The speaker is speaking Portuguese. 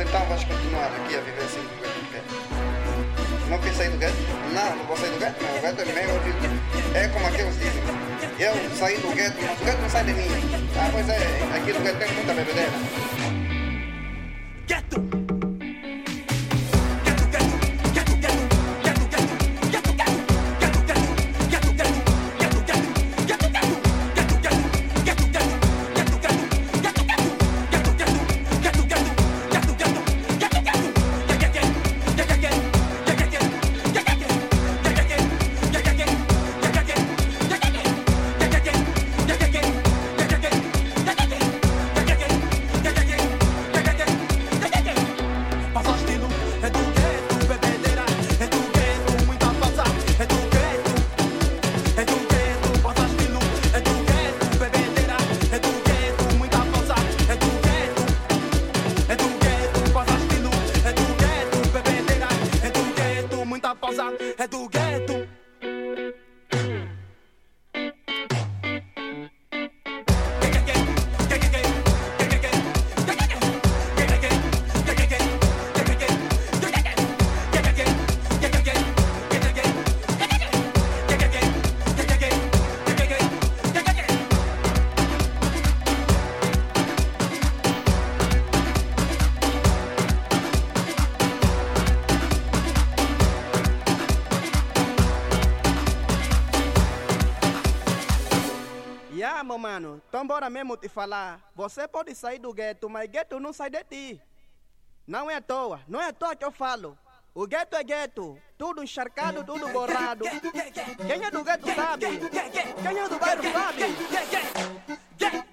então vais continuar aqui a viver assim do gueto que queres? Não queres sair do gueto? Não, não vou sair do gueto, não. O gueto é meu. É como aqueles dizem. Eu saí do gueto, mas o gueto não sai de mim. Ah, pois é, aqui no gueto tem muita bebedeira. Gueto! É do gueto. Meu mano, então bora mesmo te falar. Você pode sair do gueto, mas gueto não sai de ti. Não é à toa, não é à toa que eu falo. O gueto é gueto, tudo encharcado, tudo borrado. Quem é do gueto sabe, quem é do bairro sabe.